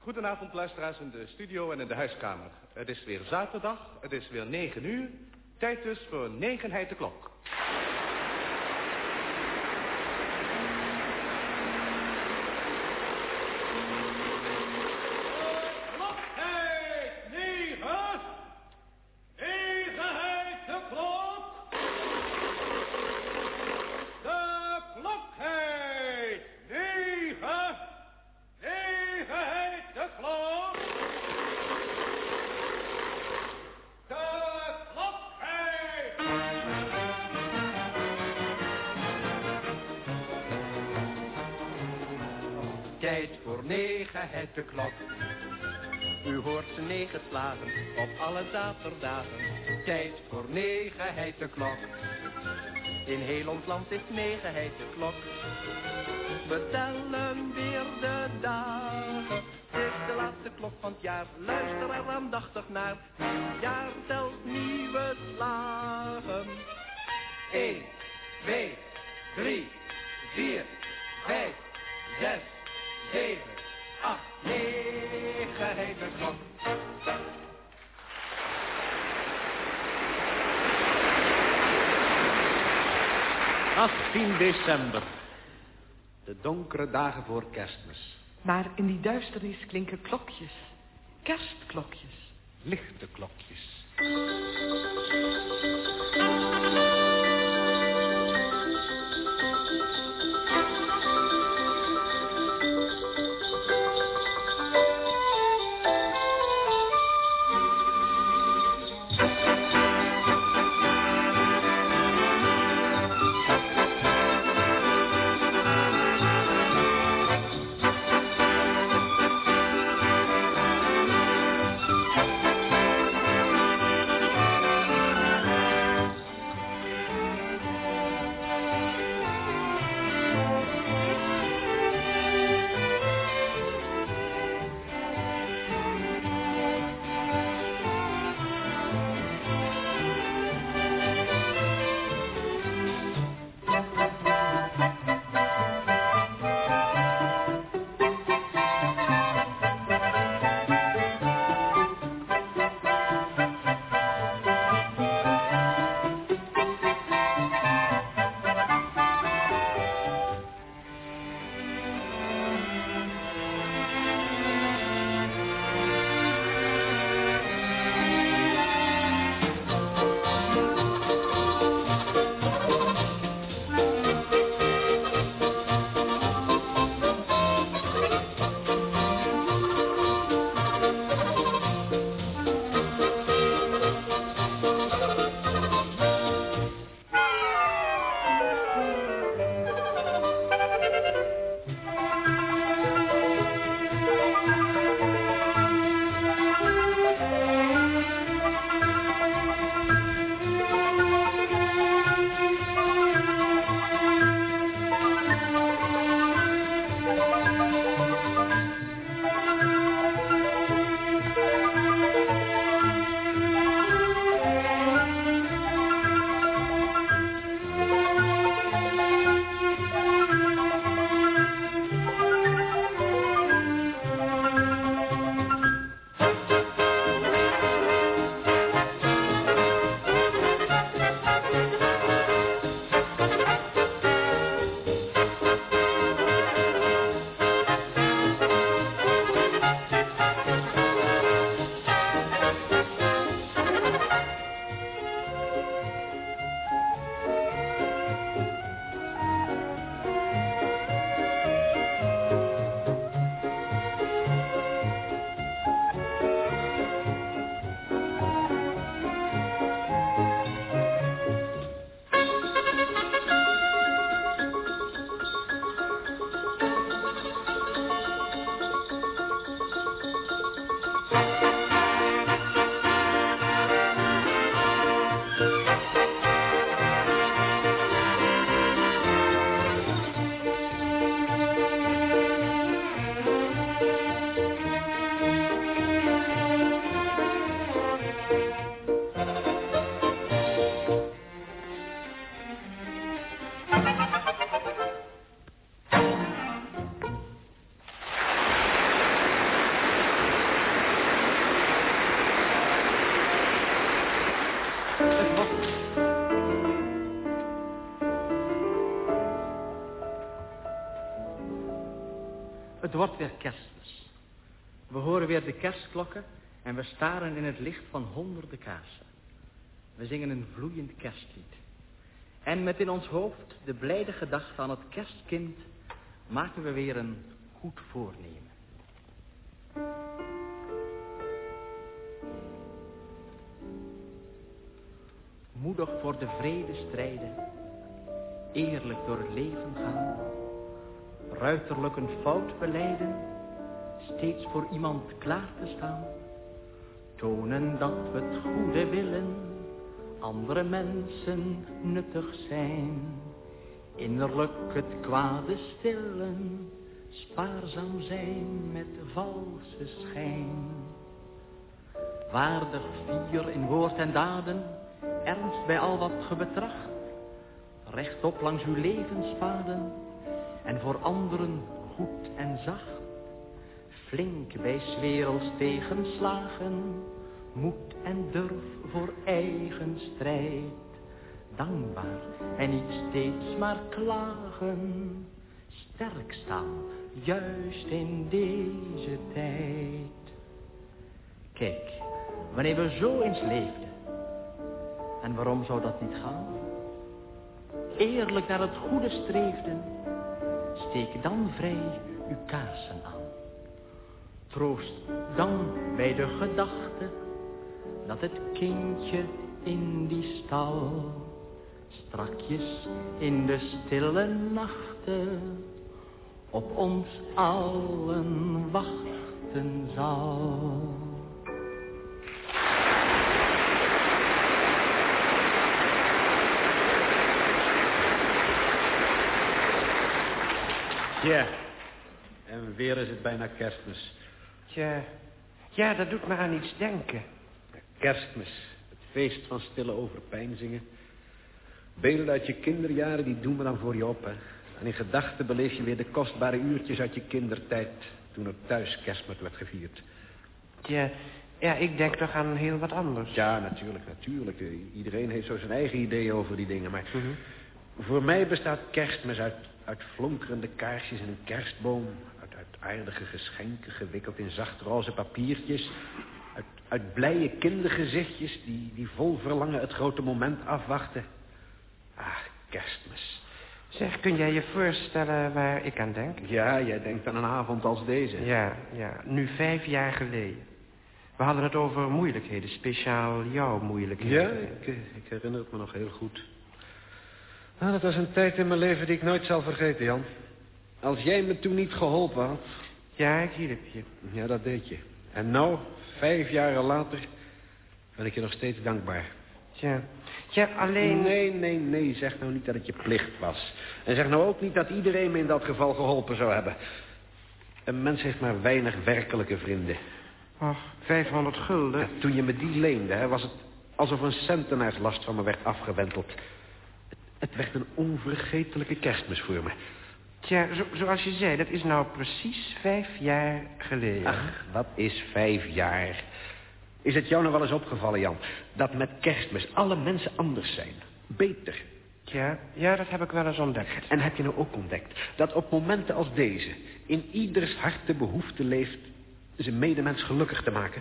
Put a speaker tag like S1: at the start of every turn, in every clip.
S1: Goedenavond, luisteraars in de studio en in de huiskamer. Het is weer zaterdag, het is weer 9 uur. Tijd dus voor 9heid de klok.
S2: Tijd voor 9heid de klok. U hoort ze 9 slagen op alle zaterdagen. Tijd voor 9heid de klok. In heel ons land is 9heid de klok. We tellen weer de dagen. Het is de laatste klok van het jaar. Luister er aandachtig naar. Nieuw jaar telt nieuwe slagen. 1, 2, 3, 4, 5, 6, 7, 8, 9heid de klok.
S1: December. De donkere dagen voor Kerstmis.
S3: Maar in die duisternis klinken klokjes. Kerstklokjes.
S1: Lichte klokjes.
S4: Het wordt weer Kerstmis. We horen weer de kerstklokken en we staren in het licht van honderden kaarsen. We zingen een vloeiend kerstlied. En met in ons hoofd de blijde gedachte aan het kerstkind maken we weer een goed voornemen. Moedig voor de vrede strijden, eerlijk door het leven gaan, ruiterlijk een fout belijden, steeds voor iemand klaar te staan, tonen dat we het goede willen, andere mensen nuttig zijn, innerlijk het kwade stillen, spaarzaam zijn met valse schijn. Waardig fier in woord en daden, ernst bij al wat ge betracht, rechtop langs uw levenspaden en voor anderen goed en zacht. Flink bij 's werelds tegenslagen, moed en durf voor eigen strijd. Dankbaar en niet steeds maar klagen, sterk staan, juist in deze tijd. Kijk, wanneer we zo eens leefden, en waarom zou dat niet gaan? Eerlijk naar het goede streefden, steek dan vrij uw kaarsen aan. Troost dan bij de gedachte dat het kindje in die stal strakjes in de stille nachten op ons allen wachten zal.
S5: Ja, en weer is het bijna Kerstmis.
S2: Ja, dat doet me aan iets denken.
S5: Kerstmis, het feest van stille overpeinzingen. Beelden uit je kinderjaren, die doen me dan voor je op, hè. En in gedachten beleef je weer de kostbare uurtjes uit je kindertijd, toen er thuis Kerstmis werd gevierd.
S2: Ja, ik denk toch aan heel wat anders.
S5: Ja, natuurlijk. Iedereen heeft zo zijn eigen ideeën over die dingen, maar voor mij bestaat Kerstmis uit flonkerende kaarsjes en een kerstboom, uit aardige geschenken gewikkeld in zacht roze papiertjes, uit blije kindergezichtjes die vol verlangen het grote moment afwachten. Ah, Kerstmis.
S2: Zeg, kun jij je voorstellen waar ik aan denk?
S5: Ja, jij denkt aan een avond als deze.
S2: Ja, nu 5 jaar geleden. We hadden het over moeilijkheden, speciaal jouw moeilijkheden.
S5: Ja, ik herinner het me nog heel goed. Nou, dat was een tijd in mijn leven die ik nooit zal vergeten, Jan. Als jij me toen niet geholpen had...
S2: Ja, ik hielp je.
S5: Ja, dat deed je. En nou, 5 jaar later, ben ik je nog steeds dankbaar.
S2: Ja, alleen...
S5: Nee, zeg nou niet dat het je plicht was. En zeg nou ook niet dat iedereen me in dat geval geholpen zou hebben. Een mens heeft maar weinig werkelijke vrienden.
S2: Och, 500 gulden.
S5: Ja, toen je me die leende, hè, was het alsof een centenaarslast van me werd afgewenteld. Het werd een onvergetelijke Kerstmis voor me.
S2: Tja, zoals je zei, dat is nou precies 5 jaar geleden.
S5: Ach, wat is 5 jaar? Is het jou nou wel eens opgevallen, Jan, dat met Kerstmis alle mensen anders zijn? Beter.
S2: Ja, dat heb ik wel eens ontdekt.
S5: En heb je nou ook ontdekt dat op momenten als deze in ieders hart de behoefte leeft zijn medemens gelukkig te maken?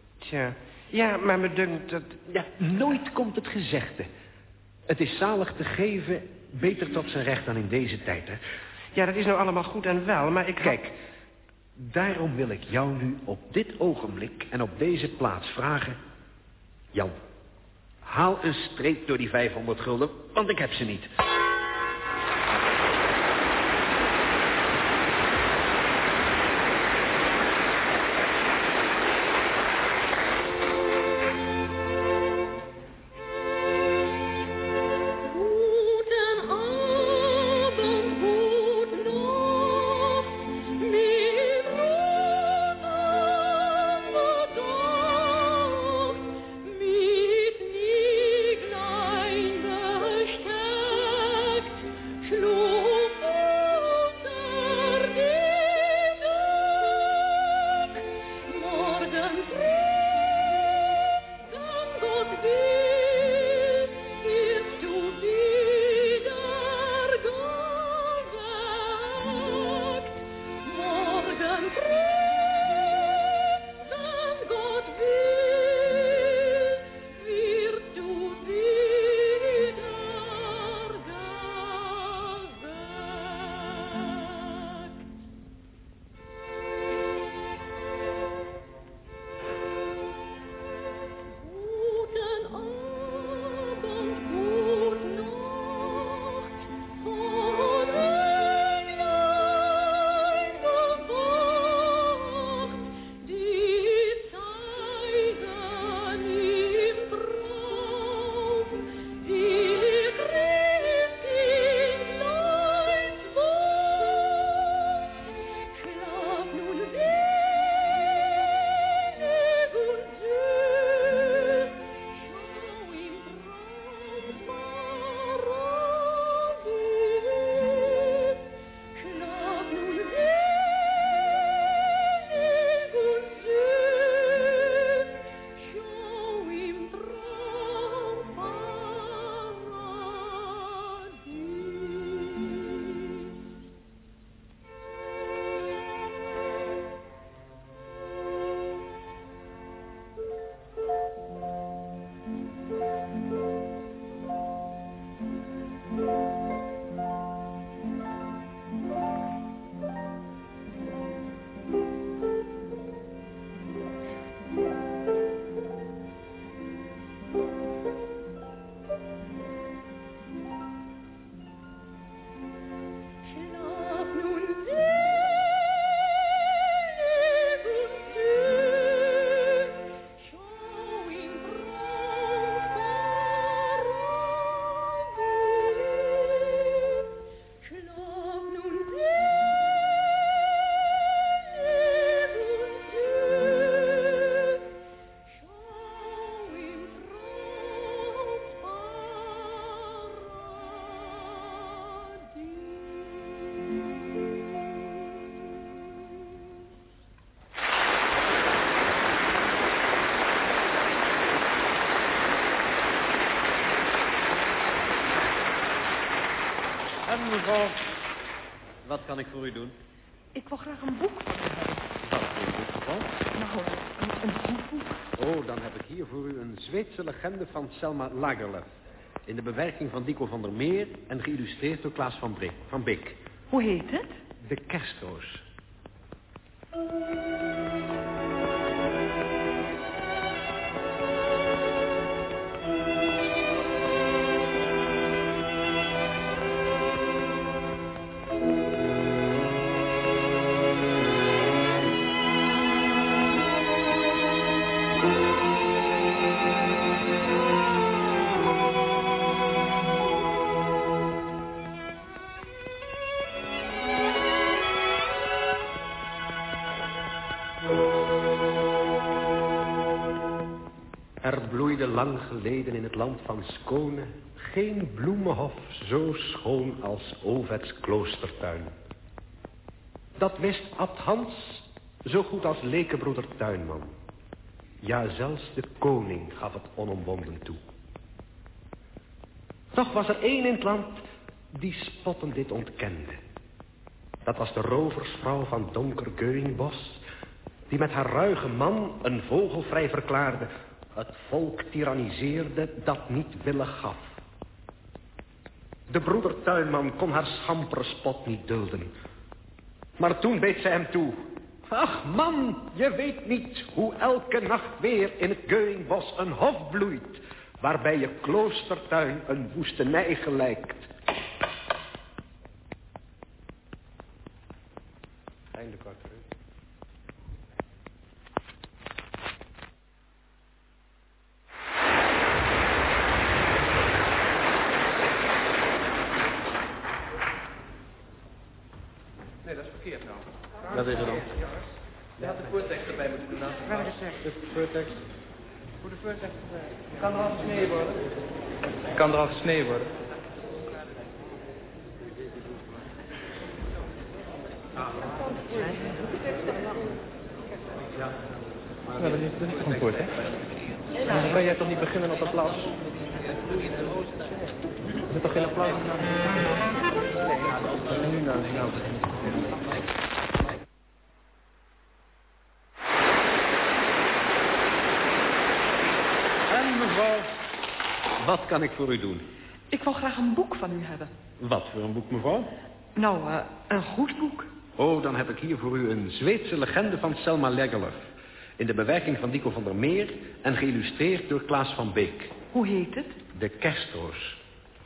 S2: Ja, maar me dunkt dat...
S5: Ja, nooit komt het gezegde. Het is zalig te geven, beter tot zijn recht dan in deze tijd, hè?
S2: Ja, dat is nou allemaal goed en wel, maar ik...
S5: Kijk, daarom wil ik jou nu op dit ogenblik en op deze plaats vragen... Jan, haal een streep door die 500 gulden, want ik heb ze niet. mevrouw. Wat kan ik voor u doen?
S3: Ik wil graag een boek van u hebben.
S5: Wat voor een boek, mevrouw?
S3: Nou, een goed boek.
S5: Oh, dan heb ik hier voor u een Zweedse legende van Selma Lagerlöf. In de bewerking van Dico van der Meer en geïllustreerd door Klaas van Beek.
S3: Hoe heet het?
S5: De Kerstroos. Er bloeide lang geleden in het land van Skåne geen bloemenhof zo schoon als Ovets kloostertuin. Dat wist Abt Hans zo goed als lekenbroeder Tuinman. Ja, zelfs de koning gaf het onomwonden toe. Toch was er één in het land die spottend dit ontkende. Dat was de roversvrouw van donker Geuingbos, die met haar ruige man een vogelvrij verklaarde, het volk tyranniseerde dat niet willig gaf. De broeder Tuinman kon haar schampere spot niet dulden. Maar toen beet zij hem toe. Ach man, je weet niet hoe elke nacht weer in het Geuingbos een hof bloeit, waarbij je kloostertuin een woestenij gelijkt. Einde kort.
S1: Nee, dat is verkeerd nou.
S5: Wat is er dan?
S1: Je had de voortekst erbij moeten doen.
S3: Welke tekst?
S5: De voortekst.
S1: Hoe de voortekst kan er al gesneden worden? Kan er al gesneden worden? Ja, dat is toch een voortekst? Dan kan jij toch niet beginnen op applaus? Er zit toch geen applaus? Nee, nu nou.
S5: En mevrouw, wat kan ik voor u doen?
S3: Ik wil graag een boek van u hebben.
S5: Wat voor een boek, mevrouw?
S3: Nou, een goed boek.
S5: Oh, dan heb ik hier voor u een Zweedse legende van Selma Lagerlöf. In de bewerking van Dico van der Meer en geïllustreerd door Klaas van Beek.
S3: Hoe heet het?
S5: De Kerstroos.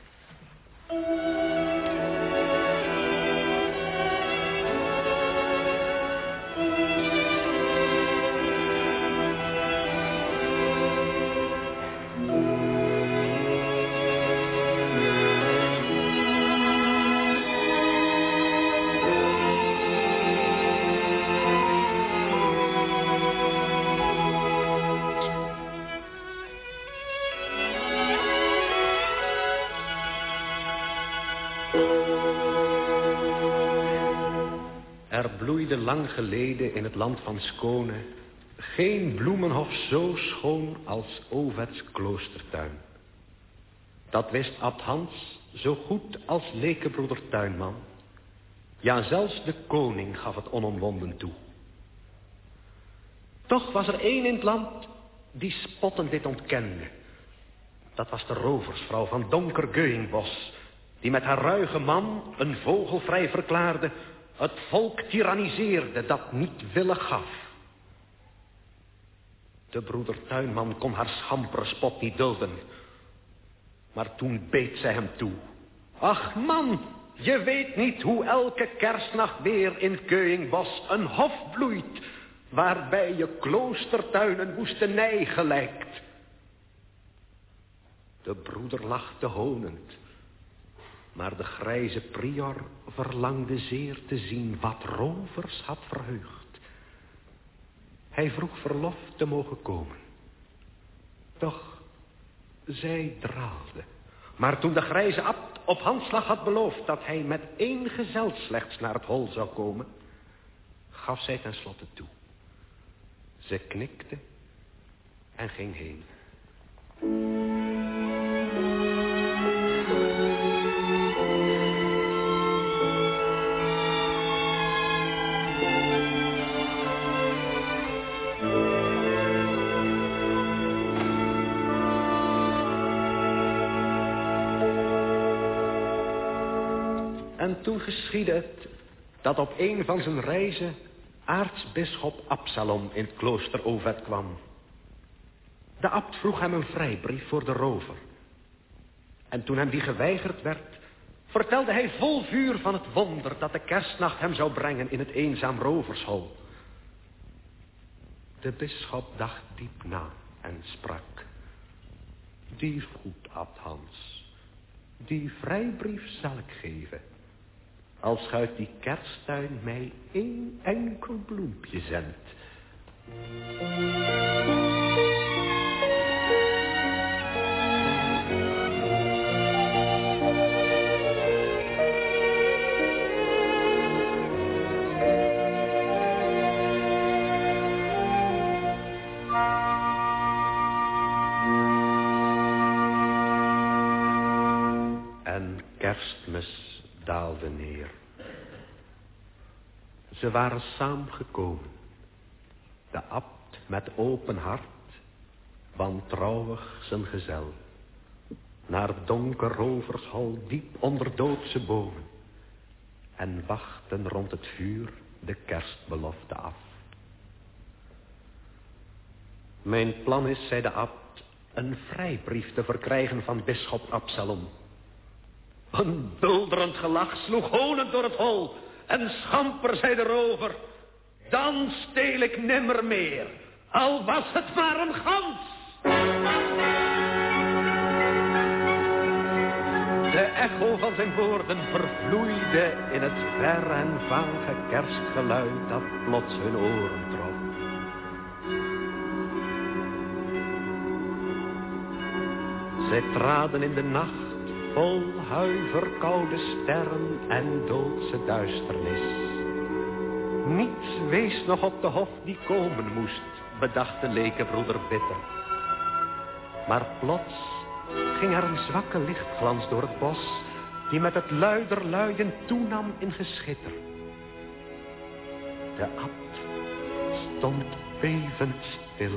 S5: Er bloeide lang geleden in het land van Skåne geen bloemenhof zo schoon als Ovets kloostertuin. Dat wist Abt Hans zo goed als lekenbroeder Tuinman. Ja, zelfs de koning gaf het onomwonden toe. Toch was er één in het land die spottend dit ontkende. Dat was de roversvrouw van donker Geuingbos, die met haar ruige man een vogelvrij verklaarde, het volk tyranniseerde dat niet willig gaf. De broeder Tuinman kon haar schampere spot niet dulden. Maar toen beet zij hem toe. Ach man, je weet niet hoe elke kerstnacht weer in het Geuingbos een hof bloeit, waarbij je kloostertuin een woestenij gelijkt. De broeder lachte honend. Maar de grijze prior verlangde zeer te zien wat rovers had verheugd. Hij vroeg verlof te mogen komen. Doch zij draalde. Maar toen de grijze abt op handslag had beloofd dat hij met 1 gezel slechts naar het hol zou komen, gaf zij tenslotte toe. Ze knikte en ging heen. En toen geschiedde het dat op een van zijn reizen aartsbisschop Absalom in het klooster Ovet kwam. De abt vroeg hem een vrijbrief voor de rover. En toen hem die geweigerd werd, vertelde hij vol vuur van het wonder dat de kerstnacht hem zou brengen in het eenzaam rovershol. De bisschop dacht diep na en sprak: die is goed, abt Hans. Die vrijbrief zal ik geven, als ge uit die kersttuin mij 1 enkel bloempje zendt. Kerstmis daalde neer. Ze waren saamgekomen. De abt met open hart, wantrouwig zijn gezel, naar het donker rovershol diep onder doodse bomen, en wachten rond het vuur de kerstbelofte af. Mijn plan is, zei de abt, een vrijbrief te verkrijgen van bisschop Absalom. Een bulderend gelach sloeg honend door het hol. En schamper, zei de rover: dan steel ik nimmer meer, al was het maar een gans. De echo van zijn woorden vervloeide in het ver en vage kerstgeluid dat plots hun oren trof. Zij traden in de nacht, vol huiverkoude sterren en doodse duisternis. Niets wees nog op de hof die komen moest, bedacht de lekenbroeder bitter. Maar plots ging er een zwakke lichtglans door het bos, die met het luider luien toenam in geschitter. De abt stond bevend stil.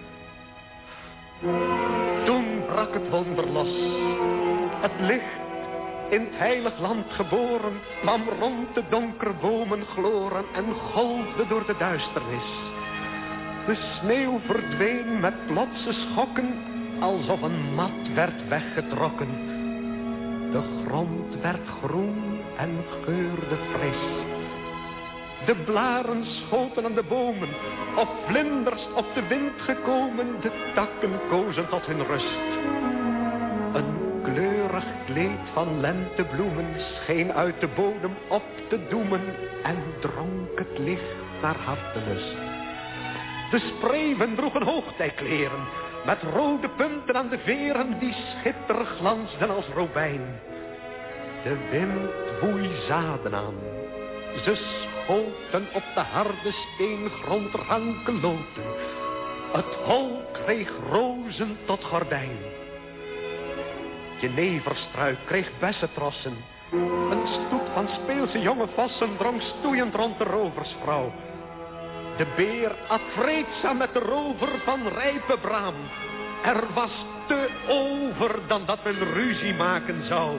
S5: Toen brak het wonder los. Het licht, in het heilig land geboren, kwam rond de donkere bomen gloren en golfde door de duisternis. De sneeuw verdween met plotse schokken, alsof een mat werd weggetrokken. De grond werd groen en geurde fris. De blaren schoten aan de bomen, of vlinders op de wind gekomen, de takken kozen tot hun rust. Een kleurig kleed van lentebloemen scheen uit de bodem op te doemen en dronk het licht naar hartelust. De spreeuwen droegen hoogtijkleren met rode punten aan de veren die schitterig glansden als robijn. De wind woei zaden aan. Ze schoten op de harde steengrond rankeloten. Het hol kreeg rozen tot gordijn. Jeneverstruik kreeg bessentrossen. Een stoet van speelse jonge vossen drong stoeiend rond de roversvrouw. De beer at vreedzaam met de rover van rijpe braam. Er was te over dan dat men ruzie maken zou.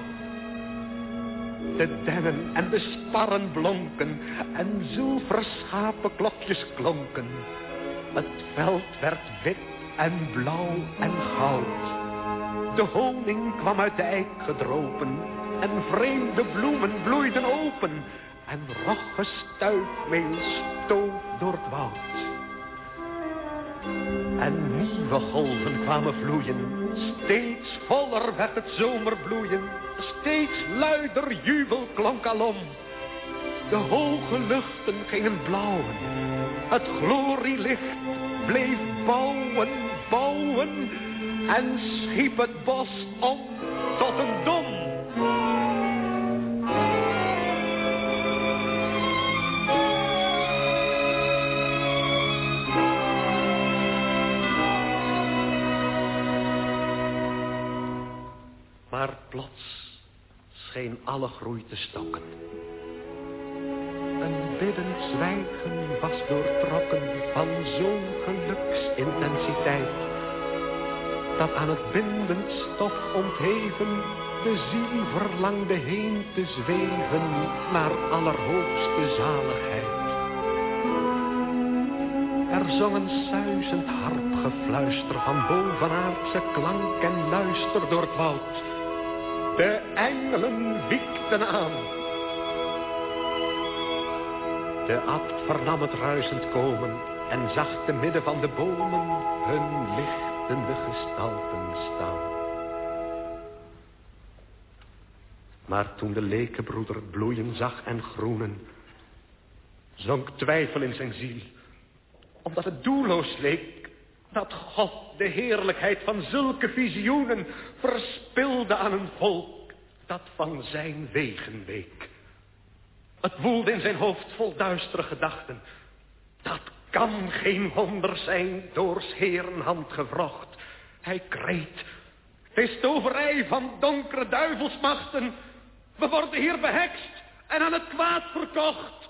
S5: De dennen en de sparren blonken en zilverschapenklokjes klonken. Het veld werd wit en blauw en goud. De honing kwam uit de eik gedropen en vreemde bloemen bloeiden open en rogge stuifmeel stoof door het woud. En nieuwe golven kwamen vloeien, steeds voller werd het zomerbloeien, steeds luider jubel klonk alom. De hoge luchten gingen blauwen, het glorielicht bleef bouwen, bouwen en schiep het bos om tot een dom. Maar plots scheen alle groei te stokken. Een biddend zwijgen was doortrokken van zo'n geluksintensiteit, dat aan het bindend stof ontheven de ziel verlangde heen te zweven naar allerhoogste zaligheid. Er zong een suizend harpgefluister van bovenaardse klank en luister door het woud. De engelen wiekten aan. De abt vernam het ruisend komen en zag te midden van de bomen hun lichtende gestalten staan. Maar toen de lekenbroeder het bloeien zag en groenen, zonk twijfel in zijn ziel, omdat het doelloos leek dat God de heerlijkheid van zulke visioenen verspilde aan een volk dat van zijn wegen week. Het woelde in zijn hoofd vol duistere gedachten. Dat kan geen wonder zijn, door 's Heeren hand gewrocht. Hij kreet: het is toverij van donkere duivelsmachten. We worden hier behekst en aan het kwaad verkocht.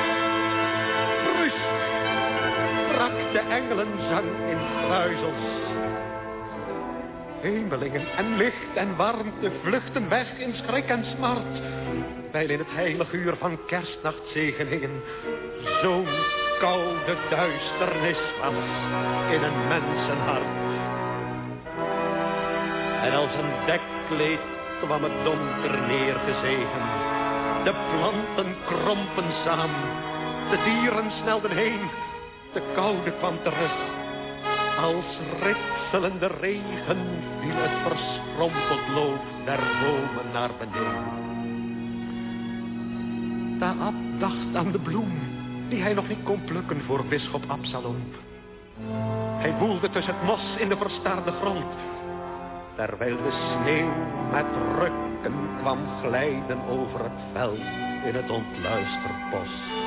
S5: Rust, brak de engelenzang in gruizels. Hemelingen en licht en warmte vluchten weg in schrik en smart, wijl in het heilige uur van kerstnachtzegeningen zo'n koude duisternis was in een mensenhart. En als een dekkleed kwam het donker neergezegen. De planten krompen samen, de dieren snelden heen, de koude kwam terug. Als ritselende regen viel het verschrompeld loof der bomen naar beneden. De abt dacht aan de bloem die hij nog niet kon plukken voor bisschop Absalom. Hij woelde tussen het mos in de verstarde grond, terwijl de sneeuw met rukken kwam glijden over het veld in het ontluisterd bos.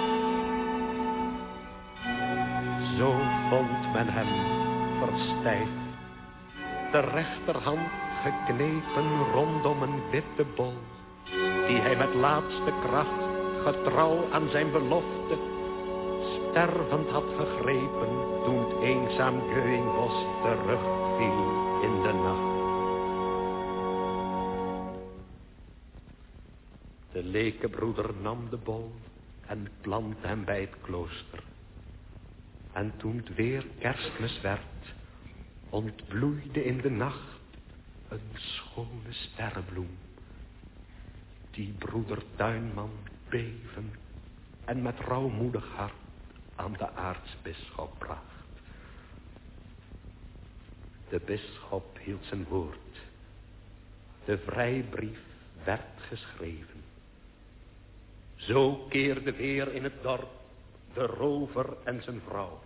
S5: Zo vond men hem verstijfd, de rechterhand geknepen rondom een witte bol, die hij met laatste kracht, getrouw aan zijn belofte, stervend had gegrepen toen het eenzaam Geuinbos terugviel in de nacht. De lekenbroeder nam de bol en plantte hem bij het klooster. En toen het weer Kerstmis werd, ontbloeide in de nacht een schone sterrenbloem, die broeder tuinman beven en met rouwmoedig hart aan de aartsbisschop bracht. De bisschop hield zijn woord. De vrijbrief werd geschreven. Zo keerde weer in het dorp de rover en zijn vrouw.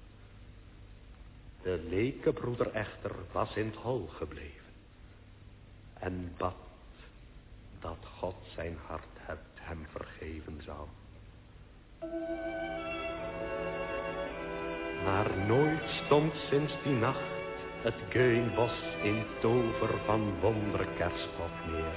S5: De lekenbroeder echter was in het hol gebleven en bad dat God zijn hart hem vergeven zou. Maar nooit stond sinds die nacht het Geuinbos in tover van wondere kersthof meer.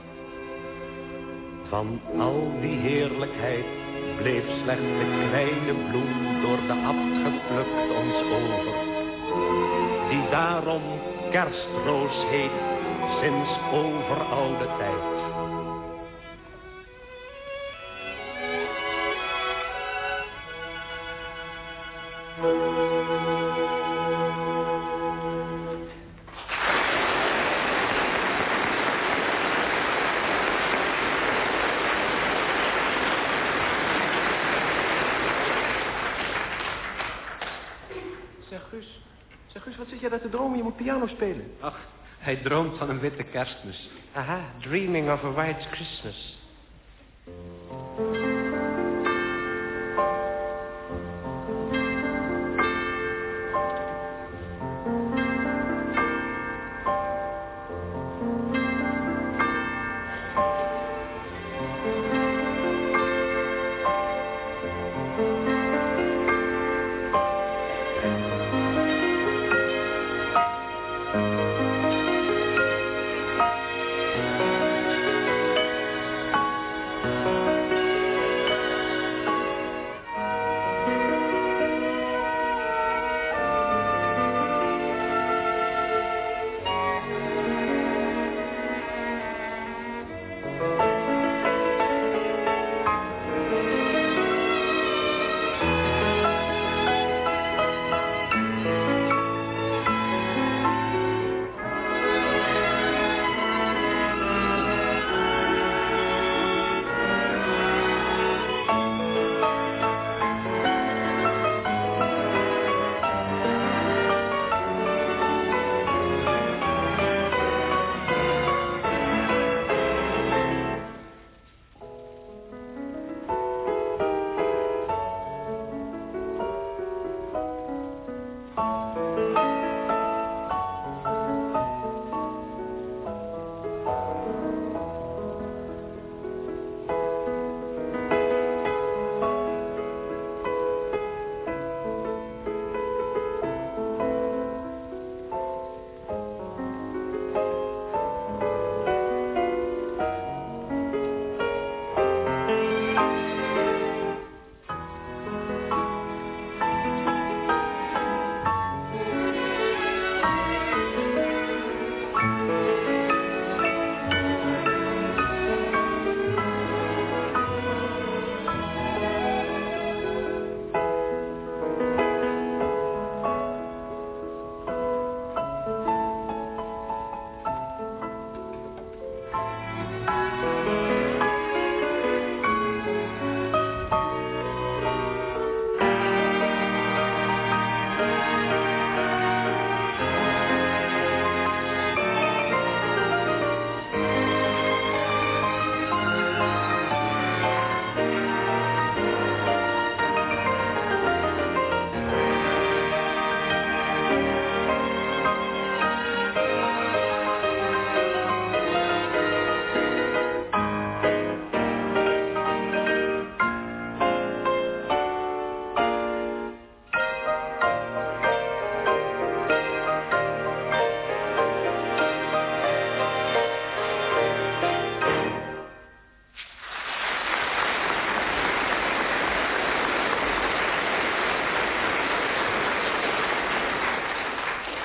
S5: Van al die heerlijkheid bleef slechts de kleine bloem door de abt geplukt ons over, die daarom kerstroos heet sinds overoude tijd.
S6: Zeg Guus, wat zit jij daar te dromen? Je moet piano spelen.
S5: Ach, hij droomt van een witte kerstmis.
S6: Aha, dreaming of a white Christmas.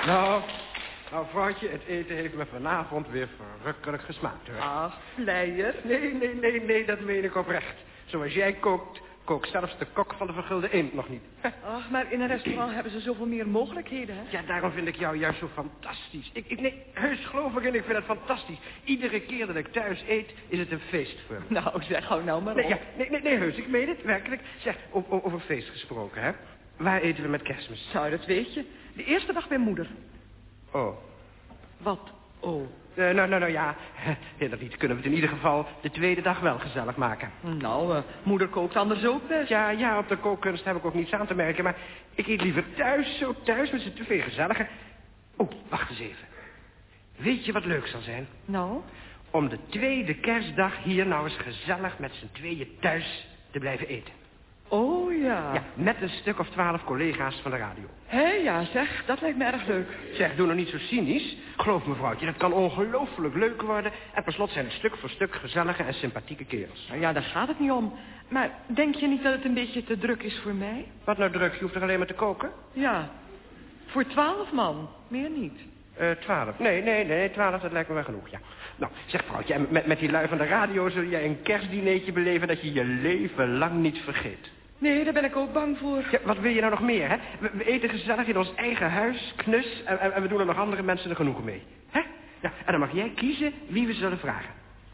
S6: Nou, vrouwtje, het eten heeft me vanavond weer verrukkelijk gesmaakt, hoor.
S3: Ach, vleier.
S6: Nee, dat meen ik oprecht. Zoals jij kookt, kookt zelfs de kok van de Vergulde Eend nog niet.
S3: Ach, maar in een restaurant hebben ze zoveel meer mogelijkheden, hè?
S6: Ja, daarom vind ik jou juist zo fantastisch. Nee, heus geloof ik in, ik vind het fantastisch. Iedere keer dat ik thuis eet, is het een feest voor me.
S3: Nou, zeg, hou nou maar op.
S6: Nee, heus, ik meen het, werkelijk. Zeg, over feest gesproken, hè. Waar eten we met Kerstmis?
S3: Nou, dat weet je. De eerste dag bij moeder.
S6: Oh.
S3: Wat? Oh.
S6: Nou ja, dat niet. Kunnen we het in ieder geval de tweede dag wel gezellig maken.
S3: Nou, moeder kookt anders ook best.
S6: Ja, op de kookkunst heb ik ook niets aan te merken. Maar ik eet liever thuis met z'n tweeën gezelliger. Oh, wacht eens even. Weet je wat leuk zal zijn?
S3: Nou?
S6: Om de tweede kerstdag hier nou eens gezellig met z'n tweeën thuis te blijven eten.
S3: Oh, ja.
S6: Ja, met een stuk of 12 collega's van de radio.
S3: Hé, ja, zeg, dat lijkt me erg leuk.
S6: Zeg, doe nou niet zo cynisch. Geloof me, vrouwtje, dat kan ongelooflijk leuk worden. En per slot zijn het stuk voor stuk gezellige en sympathieke kerels.
S3: Nou ja, daar gaat het niet om. Maar denk je niet dat het een beetje te druk is voor mij?
S6: Wat nou druk? Je hoeft er alleen maar te koken?
S3: Ja, voor 12 man. Meer niet.
S6: 12. Nee, 12, dat lijkt me wel genoeg, ja. Nou, zeg vrouwtje, en met die lui van de radio zul jij een kerstdineetje beleven dat je je leven lang niet vergeet.
S3: Nee, daar ben ik ook bang voor.
S6: Ja, wat wil je nou nog meer, hè? We eten gezellig in ons eigen huis, knus, en we doen er nog andere mensen er genoegen mee. Hè? Ja, en dan mag jij kiezen wie we zullen vragen.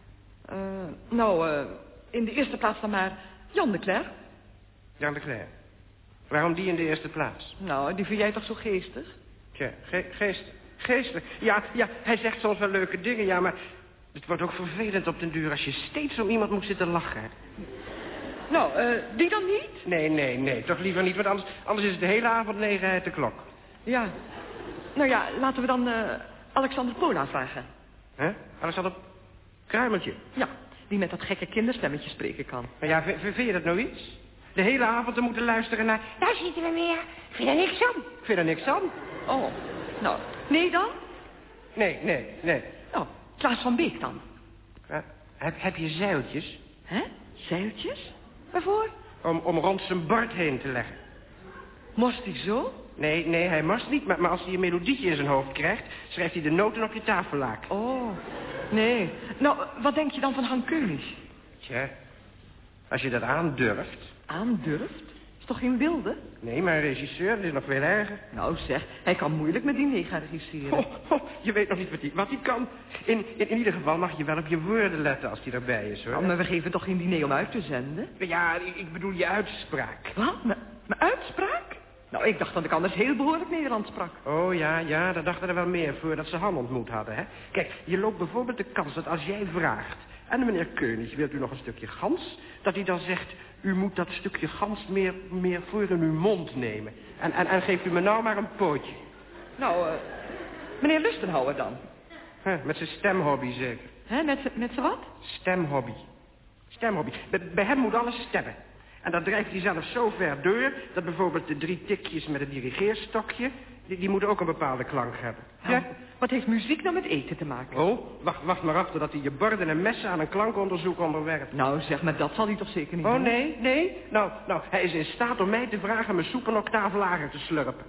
S3: In de eerste plaats dan maar Jan de Cler.
S6: Jan de Cler. Waarom die in de eerste plaats?
S3: Nou, die vind jij toch zo geestig?
S6: Tja, geestelijk. Ja, hij zegt soms wel leuke dingen, ja, maar het wordt ook vervelend op den duur als je steeds om iemand moet zitten lachen. Hè?
S3: Nou, die dan niet?
S6: Nee, toch liever niet, want anders is het de hele avond 9 uit de klok.
S3: Ja. Nou ja, laten we dan Alexander Pola vragen.
S6: Hè? Alexander Kruimeltje?
S3: Ja, die met dat gekke kinderstemmetje spreken kan.
S6: Maar ja, vind je dat nou iets? De hele avond te moeten luisteren naar... Daar zitten we weer. Ik vind er niks aan. Ik vind er niks aan.
S3: Oh, nou, nee dan?
S6: Nee.
S3: Nou, Klaas van Beek dan.
S6: Heb je zeiltjes?
S3: Hè? Zeiltjes? Waarvoor?
S6: Om rond zijn bord heen te leggen.
S3: Morst hij zo?
S6: Nee, hij morst niet, maar als hij een melodietje in zijn hoofd krijgt... schrijft hij de noten op je tafellaak.
S3: Oh, nee. Nou, wat denk je dan van Han Keunig?
S6: Tja, als je dat aandurft...
S3: Aandurft? Is toch geen wilde?
S6: Nee, maar een regisseur, dat is nog veel erger.
S3: Nou zeg, hij kan moeilijk met diner gaan regisseren.
S6: Je weet nog niet wat hij kan. In ieder geval mag je wel op je woorden letten als hij erbij is, hoor.
S3: Oh, maar we geven toch geen diner om uit te zenden?
S6: Ja, ik bedoel je uitspraak.
S3: Wat? Mijn uitspraak? Nou, ik dacht dat ik anders heel behoorlijk Nederlands sprak.
S6: Oh ja, daar dachten er wel meer voordat ze Han ontmoet hadden, hè. Kijk, je loopt bijvoorbeeld de kans dat als jij vraagt... en meneer Keunig, wilt u nog een stukje gans? Dat hij dan zegt, u moet dat stukje gans meer voor in uw mond nemen. En geeft u me nou maar een pootje.
S3: Nou, meneer Lustenhouwer dan?
S6: Met zijn stemhobby zeker.
S3: Hè, met zijn wat?
S6: Stemhobby. Bij hem moet alles stemmen. En dat drijft hij zelf zo ver door... dat bijvoorbeeld de 3 tikjes met het dirigeerstokje... die moeten ook een bepaalde klank hebben.
S3: Ja? Wat heeft muziek nou met eten te maken?
S6: Oh, wacht maar af totdat hij je borden en messen aan een klankonderzoek onderwerpt.
S3: Nou, zeg maar, dat zal hij toch zeker niet doen?
S6: Oh, nee? Nou, hij is in staat om mij te vragen mijn soep een octaaf lager te slurpen.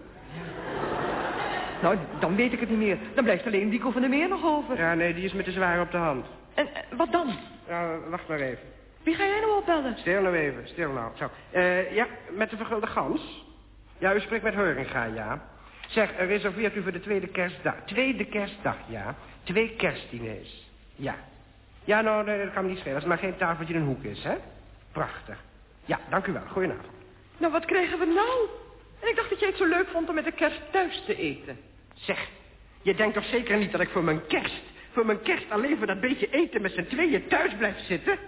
S3: Nou, dan weet ik het niet meer. Dan blijft alleen Dico van der Meer nog over.
S6: Ja, nee, die is me te zwaar op de hand.
S3: En wat dan?
S6: Ja, wacht maar even.
S3: Wie ga jij nou opbellen?
S6: Stil nou even, Zo. Ja, met de Vergulde Gans. Ja, u spreekt met Heuringa, ja. Zeg, reserveert u voor de tweede kerstdag. Tweede kerstdag, ja. 2 kerstdiners. Ja. Ja, nou, nee, dat kan me niet schelen. Als er maar geen tafeltje in een hoek is, hè? Prachtig. Ja, dank u wel. Goedenavond.
S3: Nou, wat krijgen we nou? En ik dacht dat jij het zo leuk vond om met de kerst thuis te eten.
S6: Zeg, je denkt toch zeker niet dat ik voor mijn kerst alleen voor dat beetje eten met z'n tweeën thuis blijf zitten?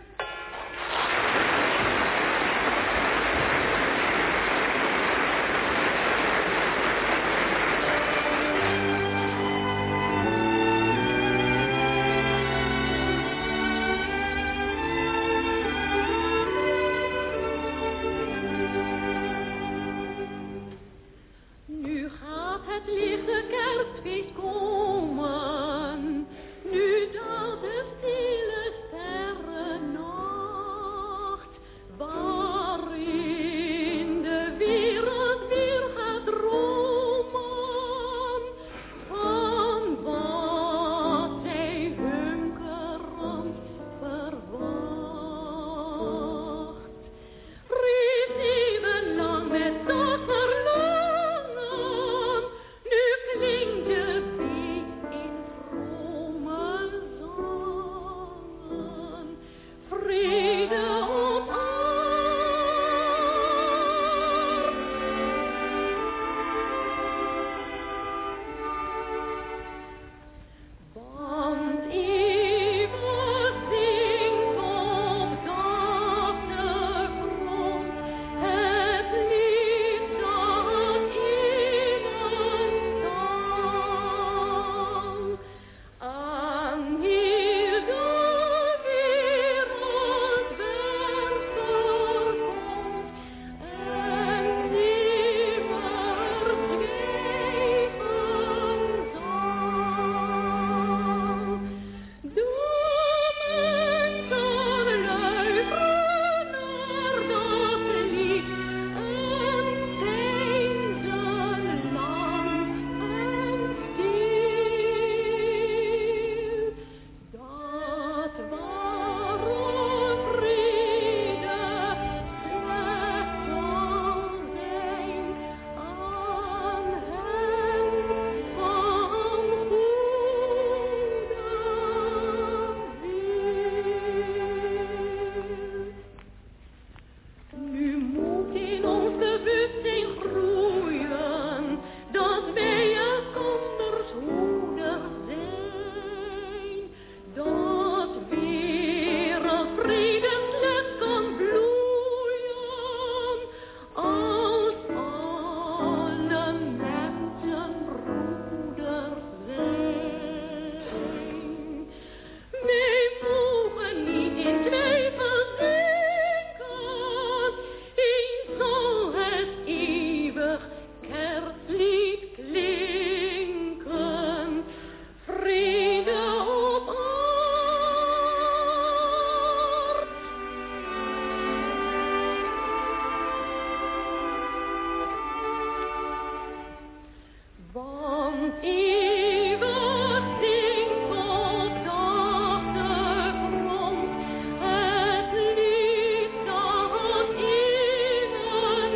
S7: Want eeuwig zingt op de achtergrond het lied dat in een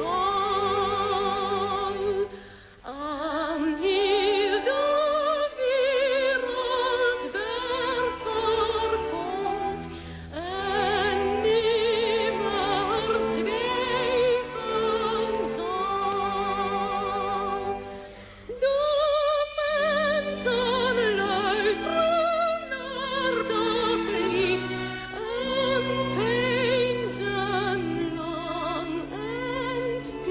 S7: stal aan heel de wereld verkomt en nimmer zwijgen zal. De mensen luisteren naar dat lied en peinzen lang en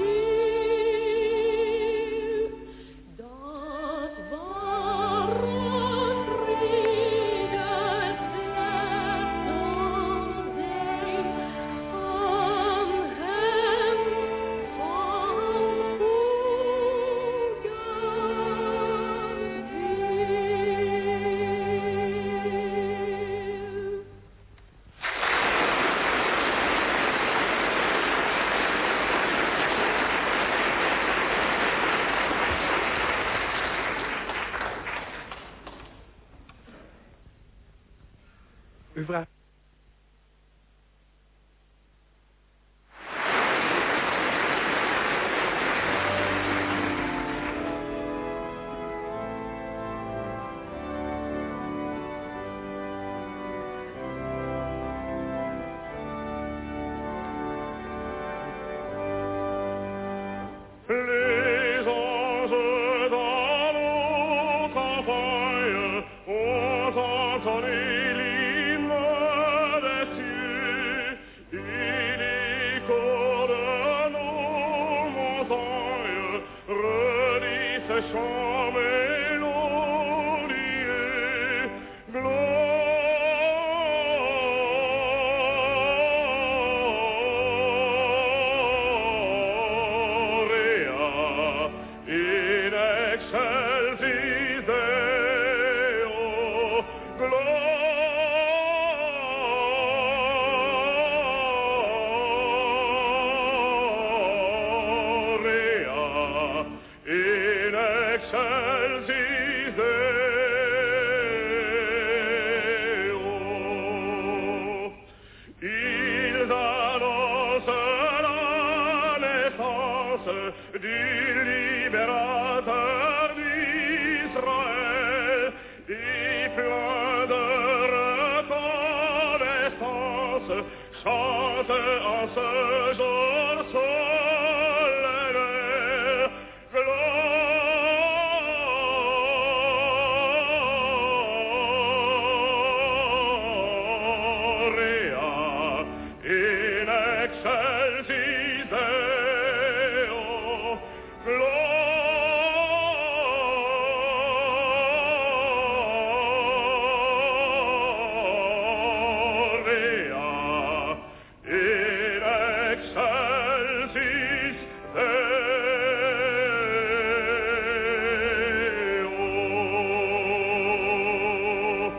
S7: stil. Dat ware vrede slechts zal zijn aan hem van goede wil.
S6: U vraagt...
S8: Les anges dans nos campagnes ont entonné l'hymne des cieux et l'écho de nos montagnes redit ce chant mélodieux. Gloria in excelsis Deo, Gloria in excelsis Deo. Ils annoncent la naissance du libérateur d'Israël et plein de reconnaissance chante en ce jour solennel Gloria in excelsis Deo, Gloria in excelsis Deo.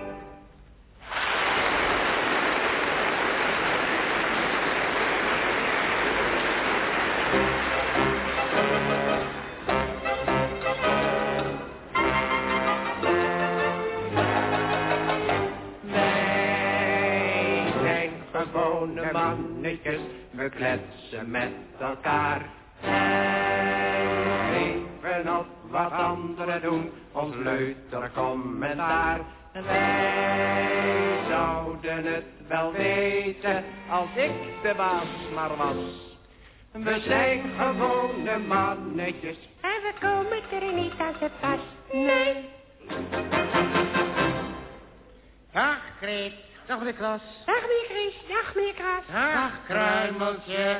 S2: Wij zijn gewone mannetjes, we kletsen met elkaar. En geven op wat anderen doen, ons leuter commentaar. Wij zouden het wel weten, als ik de baas maar was. We zijn gewone mannetjes,
S7: En we komen er niet aan te pas. Nee.
S2: Dag Greet.
S9: Dag meneer Kras.
S7: Dag meneer Chris, dag meneer Kras.
S2: Dag Kruimeltje.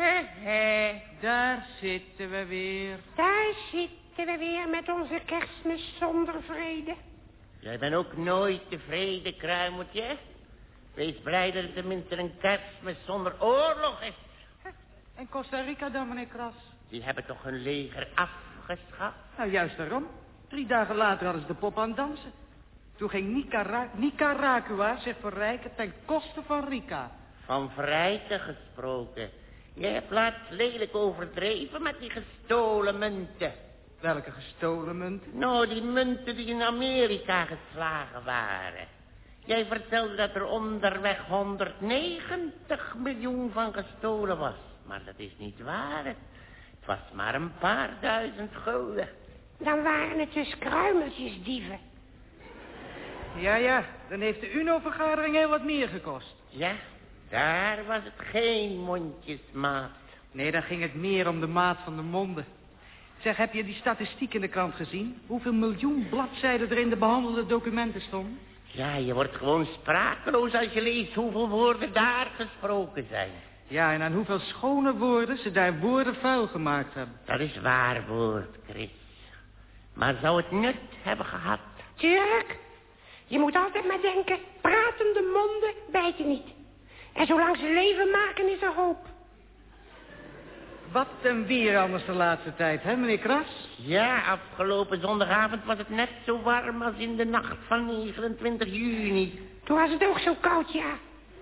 S9: Daar zitten we weer.
S7: Daar zitten we weer met onze Kerstmis zonder vrede.
S10: Jij bent ook nooit tevreden, Kruimeltje. Wees blij dat het tenminste een Kerstmis zonder oorlog is.
S9: En Costa Rica dan, meneer Kras?
S10: Die hebben toch hun leger afgeschaft?
S9: Nou, juist daarom. 3 dagen later hadden ze de pop aan het dansen. Toen ging Nicaragua zich verrijken ten koste van Rica.
S10: Van verrijken gesproken. Je hebt laatst lelijk overdreven met die gestolen munten.
S9: Welke gestolen munten?
S10: Nou, die munten die in Amerika geslagen waren. Jij vertelde dat er onderweg 190 miljoen van gestolen was. Maar dat is niet waar. Het was maar een paar duizend gulden.
S7: Dan waren het dus kruimeltjesdieven.
S9: Ja, dan heeft de UNO-vergadering heel wat meer gekost.
S10: Ja, daar was het geen mondjesmaat.
S9: Nee, dan ging het meer om de maat van de monden. Zeg, heb je die statistiek in de krant gezien? Hoeveel miljoen bladzijden er in de behandelde documenten stonden?
S10: Ja, je wordt gewoon sprakeloos als je leest hoeveel woorden daar gesproken zijn.
S9: Ja, en aan hoeveel schone woorden ze daar woorden vuil gemaakt hebben.
S10: Dat is waar woord, Chris. Maar zou het nut hebben gehad?
S7: Tuurlijk. Je moet altijd maar denken, pratende monden bijten niet. En zolang ze leven maken is er hoop.
S9: Wat een weer anders de laatste tijd, hè, meneer Kras?
S10: Ja, afgelopen zondagavond was het net zo warm als in de nacht van 29 juni.
S7: Toen was het ook zo koud, ja.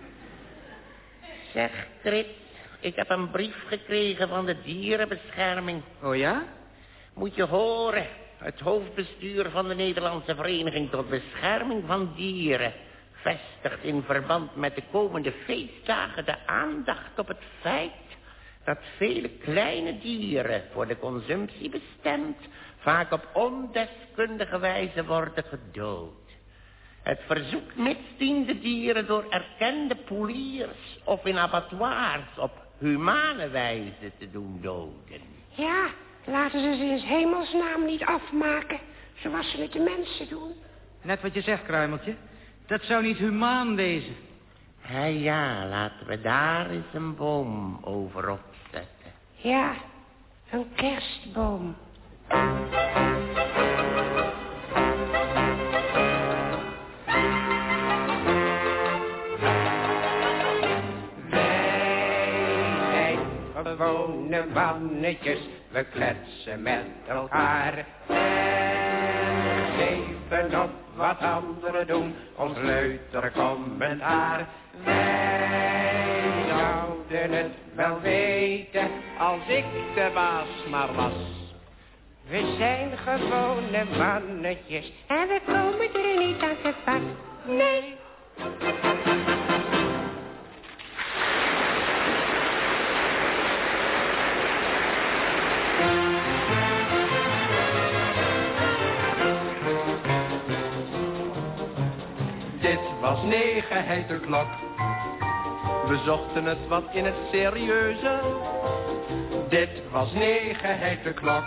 S10: Zeg, Chris, ik heb een brief gekregen van de dierenbescherming.
S9: Oh ja?
S10: Moet je horen, het hoofdbestuur van de Nederlandse Vereniging tot Bescherming van Dieren vestigt in verband met de komende feestdagen de aandacht op het feit dat vele kleine dieren voor de consumptie bestemd vaak op ondeskundige wijze worden gedood. Het verzoek mits de dieren door erkende poeliers of in abattoirs op humane wijze te doen doden.
S7: Ja, laten ze in hemelsnaam niet afmaken, zoals ze met de mensen doen.
S9: Net wat je zegt, Kruimeltje. Dat zou niet humaan wezen.
S10: Ja, laten we daar eens een boom over opzetten.
S7: Ja, een kerstboom.
S6: Wij gewone mannetjes, we kletsen met elkaar. En geven op wat anderen doen, ons leuter commentaar. Wij zouden het wel weten, als ik de baas maar was. We zijn gewone mannetjes,
S7: En we komen er niet aan te pas. Nee.
S2: Dit was 9, heet de klok. We zochten het wat in het serieuze. Dit was 9, heet de klok.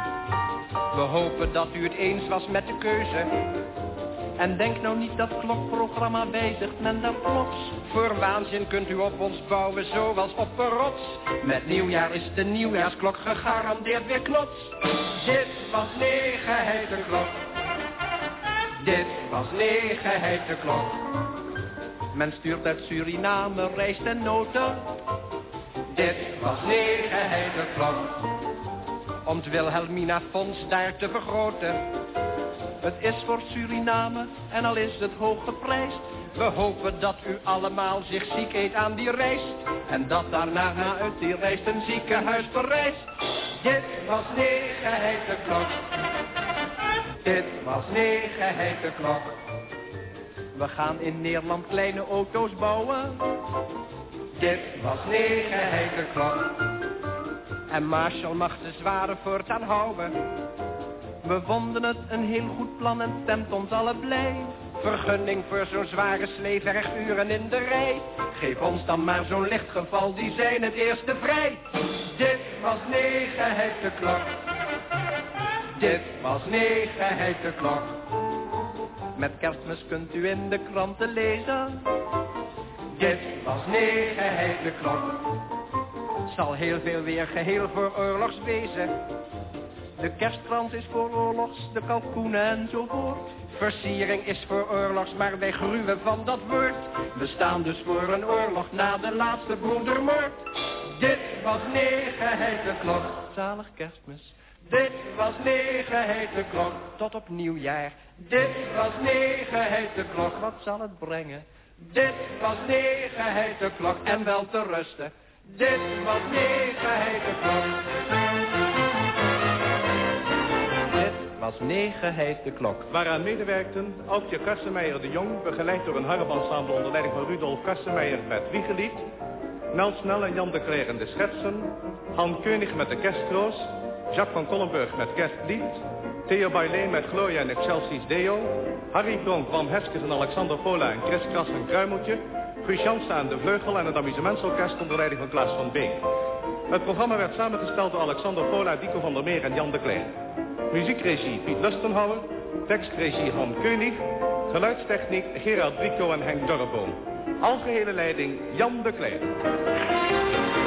S2: We hopen dat u het eens was met de keuze. En denk nou niet dat klokprogramma wijzigt men daar plots. Voor waanzin kunt u op ons bouwen zoals op een rots. Met nieuwjaar is de nieuwjaarsklok gegarandeerd weer knots. Dit was 9, heet de klok. Dit was 9, heet de klok. Men stuurt uit Suriname rijst en noten. Dit was 9, heet de klok. Om het Wilhelmina Fonds daar te vergroten. Het is voor Suriname en al is het hoog geprijsd. We hopen dat u allemaal zich ziek eet aan die rijst. En dat daarna uit die rijst een ziekenhuis verrijst. Dit was 9, heet de klok. Dit was 9, heet de klok. We gaan in Nederland kleine auto's bouwen. Dit was 9, heet de klok. En Marshall mag de zware voortaan houden. We vonden het een heel goed plan en stemt ons allen blij. Vergunning voor zo'n zware sleewerguren in de rij. Geef ons dan maar zo'n licht geval, die zijn het eerste vrij. Dit was 9, heet de klok. Dit was 9, heet de klok. Met Kerstmis kunt u in de kranten lezen. Dit was 9, heet de klok. Zal heel veel weer geheel voor oorlogs wezen. De kerstkrans is voor oorlogs, de kalkoenen enzovoort. Versiering is voor oorlogs, maar wij gruwen van dat woord. We staan dus voor een oorlog na de laatste broedermoord. Dit was 9, heet de klok. Zalig Kerstmis. Dit was 9, heet de klok. Tot op nieuwjaar. Dit was 9, heet de klok. Wat zal het brengen? Dit was 9, heet de klok. En wel te rusten. Dit was 9, heet de klok. was 9 heit de klok.
S1: Waaraan medewerkten Aukje Kassenmeijer de Jong, begeleid door een harpenensemble onder leiding van Rudolf Kassenmeijer met Wiegelied. Nel Snel en Jan de Cler in de schetsen. Han Keunig met de kerstroos. Jacques van Kollenburg met kerstlied. Theo Bailey met Gloria en Excelsis Deo. Harry Bronk, Bram Heskes en Alexander Pola en Chris Kras en Kruimeltje. Guus Jansen aan de vleugel en het amusementsorkest onder leiding van Klaas van Beek. Het programma werd samengesteld door Alexander Pola, Dico van der Meer en Jan de Cler. Muziekregie Piet Lustenhouwer. Tekstregie Han Keunig. Geluidstechniek Gerard Brico en Henk Dorreboom. Algehele leiding Jan de Cler.